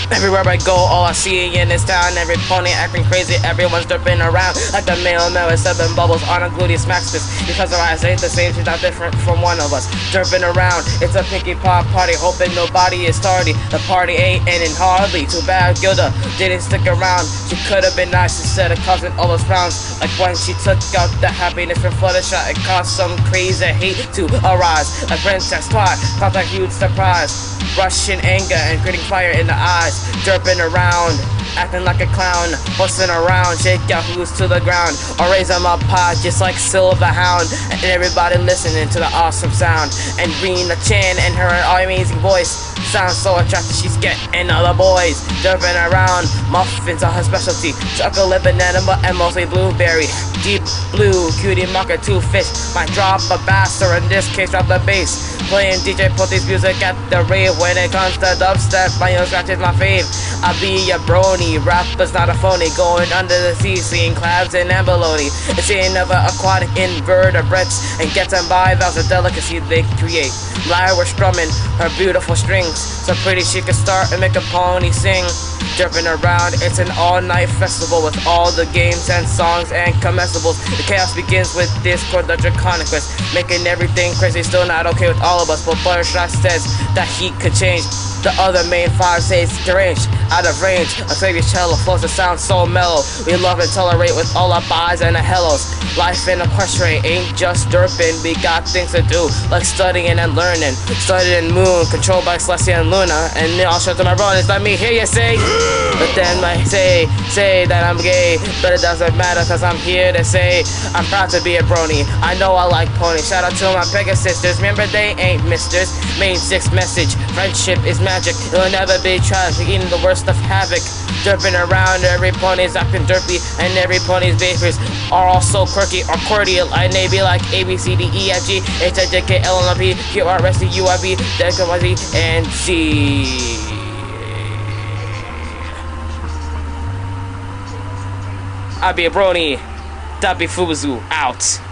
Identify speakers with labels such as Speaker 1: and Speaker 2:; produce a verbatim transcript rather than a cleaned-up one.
Speaker 1: Everywhere I go, all I see in this town, every pony acting crazy, everyone's dripping around like the male male with seven bubbles on a gluteus maximus. Because our eyes ain't the same, she's not different from one of us. Dripping around, it's a pinky pop party, hoping nobody is tardy. The party ain't ending hardly. Too bad Gilda didn't stick around. She could have been nice instead of causing all those frowns. Like when she took out the happiness from Fluttershy, it caused some crazy hate to arise. A princess taught, caused a huge surprise. Rushing anger and gritting fire in the eyes. Dripping around, acting like a clown, busting around, shake your hooves to the ground, or raise them up high just like Silver Hound. And everybody listening to the awesome sound. And Rena Chan and her amazing voice sounds so attractive, she's getting other boys. Dripping around, muffins are her specialty, chocolate, banana, and mostly blueberry. Deep blue, cutie marker, two fish, might drop a bass, or in this case drop the bass. Playing D J Putty's music at the rave. When it comes to dubstep, my own scratch is my fave. I'll be a brony, rapper's not a phony, going under the sea, seeing crabs and abalone. And seeing other aquatic invertebrates, and getting by, that's a delicacy they create. Lyra strumming her beautiful strings, so pretty she can start and make a pony sing. Dripping around, it's an all-night festival with all the games and songs and comestibles. The chaos begins with Discord, the Draconic Quest, making everything crazy, still not okay with all of us. But Fluttershy says that he could change. The other main five say it's deranged, out of range. A baby cello flows the sound so mellow. We love and tolerate with all our buys and our hellos. Life in Equestria ain't just derping, we got things to do, like studying and learning. Studying Moon, controlled by Celestia and Luna. And then I'll show to my brothers, let me hear you say. But then I say, say that I'm gay, but it doesn't matter cause I'm here to say I'm proud to be a brony. I know I like ponies. Shout out to my Pega sisters, remember they ain't misters. Main six message, friendship is magic, it'll never be tragic, eating the worst of havoc. Dripping around, every pony's acting derpy, and every pony's behaviors are all so quirky or cordial. I may be like A B C D E F G H I J K L M N P Q R S T U I V W X Y Z and Z. I'll be a brony. Dabi Fubuzu out.